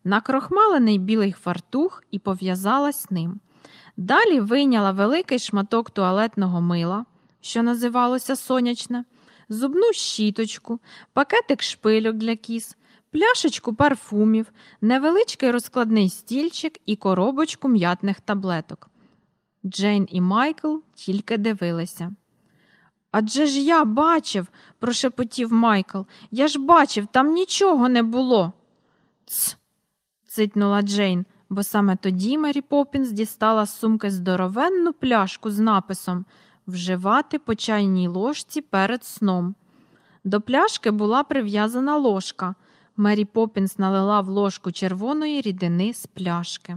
накрохмалений білий фартух і пов'язалась ним. Далі вийняла великий шматок туалетного мила, що називалося сонячне, зубну щіточку, пакетик шпильок для кіз, пляшечку парфумів, невеличкий розкладний стільчик і коробочку м'ятних таблеток. Джейн і Майкл тільки дивилися. «Адже ж я бачив», – прошепотів Майкл, – «я ж бачив, там нічого не було». «Ц!» – цитнула Джейн, бо саме тоді Мері Поппінс дістала з сумки здоровенну пляшку з написом «Вживати по чайній ложці перед сном». До пляшки була прив'язана ложка. Мері Поппінс налила в ложку червоної рідини з пляшки.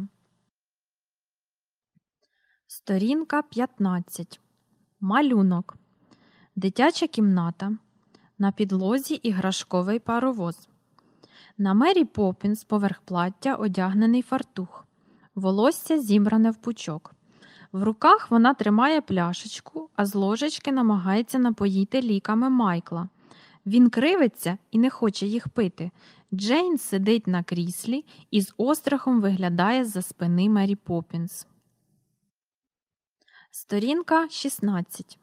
Сторінка 15. Малюнок. Дитяча кімната. На підлозі іграшковий паровоз. На Мері Поппінс поверх плаття одягнений фартух. Волосся зібране в пучок. В руках вона тримає пляшечку, а з ложечки намагається напоїти ліками Майкла. Він кривиться і не хоче їх пити. Джейн сидить на кріслі і з острахом виглядає з-за спини Мері Поппінс. Сторінка 16.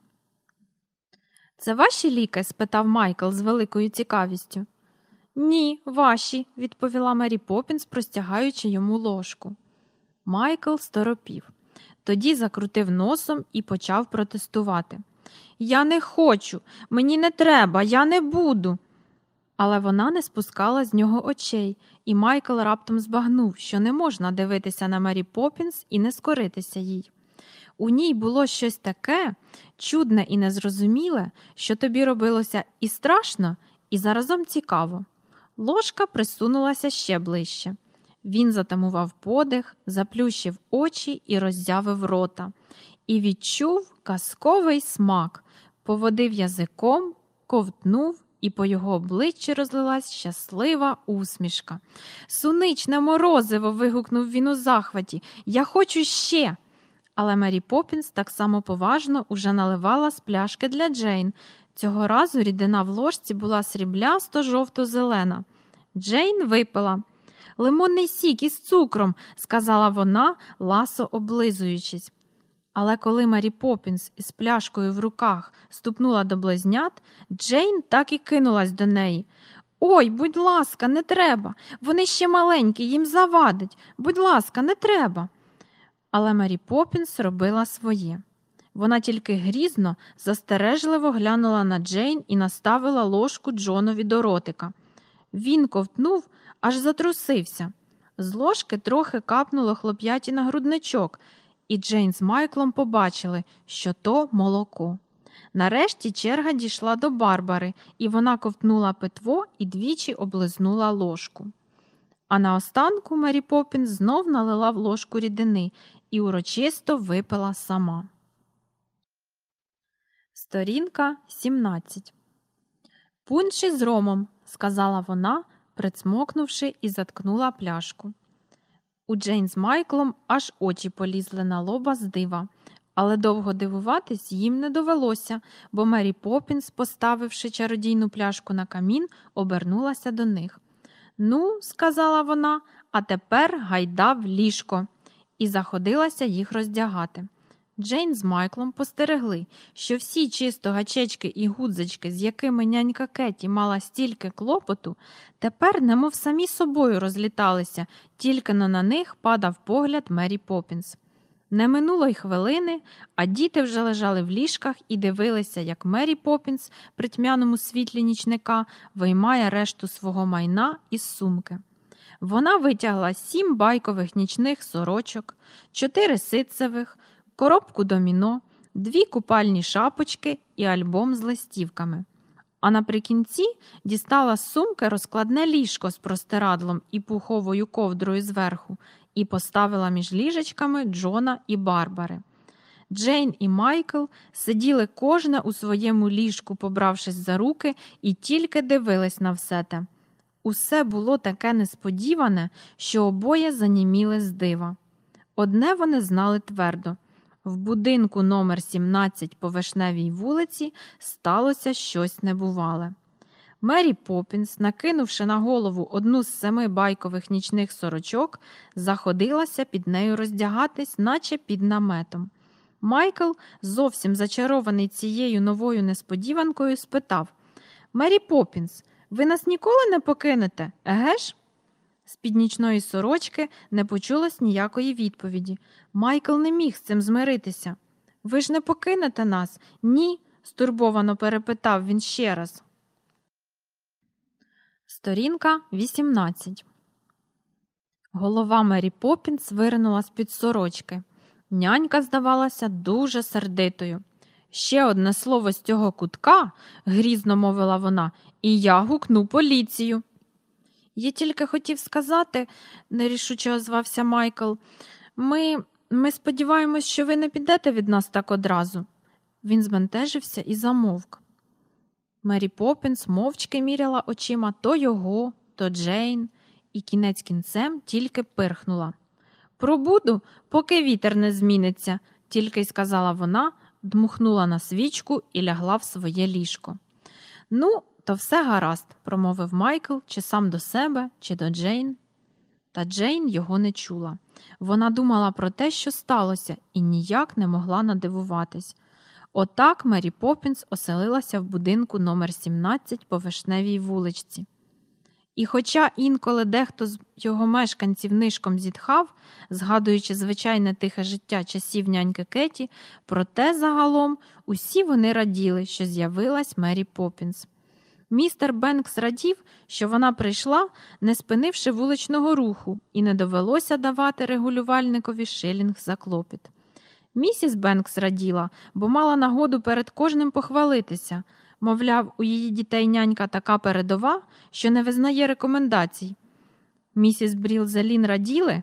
«Це ваші ліки?» – спитав Майкл з великою цікавістю. «Ні, ваші», – відповіла Мері Поппінс, простягаючи йому ложку. Майкл сторопів. Тоді закрутив носом і почав протестувати. «Я не хочу, мені не треба, я не буду». Але вона не спускала з нього очей, і Майкл раптом збагнув, що не можна дивитися на Мері Поппінс і не скоритися їй. У ній було щось таке, чудне і незрозуміле, що тобі робилося і страшно, і заразом цікаво. Ложка присунулася ще ближче. Він затамував подих, заплющив очі і роззявив рота. І відчув казковий смак, поводив язиком, ковтнув, і по його обличчі розлилась щаслива усмішка. «Суничне морозиво!» – вигукнув він у захваті. «Я хочу ще!» Але Мері Поппінс так само поважно уже наливала з пляшки для Джейн. Цього разу рідина в ложці була сріблясто-жовто-зелена. Джейн випила. «Лимонний сік із цукром», – сказала вона, ласо облизуючись. Але коли Мері Поппінс із пляшкою в руках ступнула до близнят, Джейн так і кинулась до неї. «Ой, будь ласка, не треба! Вони ще маленькі, їм завадить! Будь ласка, не треба!» Але Мері Поппінс робила своє. Вона тільки грізно, застережливо глянула на Джейн і наставила ложку Джонові до ротика. Він ковтнув, аж затрусився. З ложки трохи капнуло хлоп'яті на грудничок, і Джейн з Майклом побачили, що то молоко. Нарешті черга дійшла до Барбари, і вона ковтнула питво і двічі облизнула ложку. А наостанку Мері Поппінс знов налила в ложку рідини і урочисто випила сама. Сторінка 17. «Пунш із ромом», – сказала вона, прицмокнувши і заткнула пляшку. У Джейн з Майклом аж очі полізли на лоба з дива. Але довго дивуватись їм не довелося, бо Мері Поппінс, поставивши чародійну пляшку на камін, обернулася до них. «Ну, – сказала вона, – а тепер гайда в ліжко», і заходилася їх роздягати. Джейн з Майклом постерегли, що всі чисто гачечки і гудзички, з якими нянька Кетті мала стільки клопоту, тепер немов самі собою розліталися, тільки на них падав погляд Мері Поппінс. Не минуло й хвилини, а діти вже лежали в ліжках і дивилися, як Мері Поппінс при тьмяному світлі нічника виймає решту свого майна із сумки. Вона витягла 7 байкових нічних сорочок, 4 ситцевих, коробку доміно, 2 купальні шапочки і альбом з листівками. А наприкінці дістала з сумки розкладне ліжко з простирадлом і пуховою ковдрою зверху і поставила між ліжечками Джона і Барбари. Джейн і Майкл сиділи кожне у своєму ліжку, побравшись за руки, і тільки дивились на все те. Усе було таке несподіване, що обоє заніміли з дива. Одне вони знали твердо. В будинку номер 17 по Вишневій вулиці сталося щось небувале. Мері Поппінс, накинувши на голову одну з 7 байкових нічних сорочок, заходилася під нею роздягатись, наче під наметом. Майкл, зовсім зачарований цією новою несподіванкою, спитав: «Мері Поппінс, ви нас ніколи не покинете, еге ж?» З-під нічної сорочки не почулось ніякої відповіді. Майкл не міг з цим змиритися. «Ви ж не покинете нас?» «Ні», – стурбовано перепитав він ще раз. Сторінка 18. Голова Мері Поппінс виринула з-під сорочки. Нянька здавалася дуже сердитою. «Ще одне слово з цього кутка», – грізно мовила вона, – «і я гукну поліцію». «Я тільки хотів сказати», – нерішуче озвався Майкл, – «ми сподіваємось, що ви не підете від нас так одразу». Він збентежився і замовк. Мері Поппінс мовчки міряла очима то його, то Джейн, і кінець кінцем тільки пирхнула. «Пробуду, поки вітер не зміниться», – тільки й сказала вона, дмухнула на свічку і лягла в своє ліжко. «Ну, то все гаразд», – промовив Майкл, чи сам до себе, чи до Джейн. Та Джейн його не чула. Вона думала про те, що сталося, і ніяк не могла надивуватись. Отак Мері Поппінс оселилася в будинку номер 17 по Вишневій вуличці. І хоча інколи дехто з його мешканців нишком зітхав, згадуючи звичайне тихе життя часів няньки Кеті, проте загалом усі вони раділи, що з'явилась Мері Поппінс. Містер Бенкс радів, що вона прийшла, не спинивши вуличного руху, і не довелося давати регулювальникові шилінг за клопіт. Місіс Бенкс раділа, бо мала нагоду перед кожним похвалитися. Мовляв, у її дітей нянька така передова, що не визнає рекомендацій. Місіс Брілзелін раділи,